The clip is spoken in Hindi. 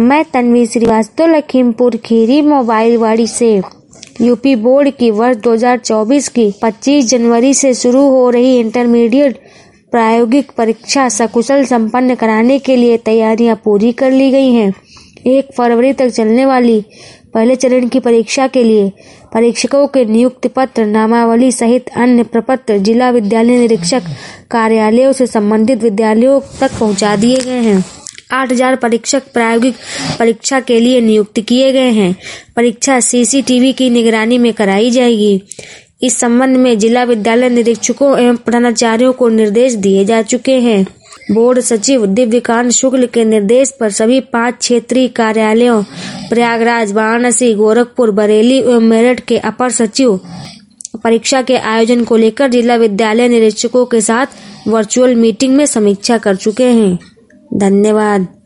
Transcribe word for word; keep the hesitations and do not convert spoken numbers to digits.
मैं तन्वी श्रीवास्तव, लखीमपुर खीरी मोबाइल वाड़ी से। यूपी बोर्ड की वर्ष दो हज़ार चौबीस की पच्चीस जनवरी से शुरू हो रही इंटरमीडिएट प्रायोगिक परीक्षा सकुशल संपन्न कराने के लिए तैयारियां पूरी कर ली गई हैं। एक फरवरी तक चलने वाली पहले चरण की परीक्षा के लिए परीक्षकों के नियुक्ति पत्र, नामावली सहित अन्य प्रपत्र जिला विद्यालय निरीक्षक कार्यालयों से संबंधित विद्यालयों तक पहुंचा दिए गए हैं। आठ हज़ार परीक्षक प्रायोगिक परीक्षा के लिए नियुक्त किए गए हैं। परीक्षा सीसीटीवी की निगरानी में कराई जाएगी। इस संबंध में जिला विद्यालय निरीक्षकों एवं प्रधानाचार्यों को निर्देश दिए जा चुके हैं। बोर्ड सचिव दिव्यकांत शुक्ल के निर्देश पर सभी पांच क्षेत्रीय कार्यालयों प्रयागराज, वाराणसी, गोरखपुर, बरेली एवं मेरठ के अपर सचिव परीक्षा के आयोजन को लेकर जिला विद्यालय निरीक्षकों के साथ वर्चुअल मीटिंग में समीक्षा कर चुके हैं। धन्यवाद।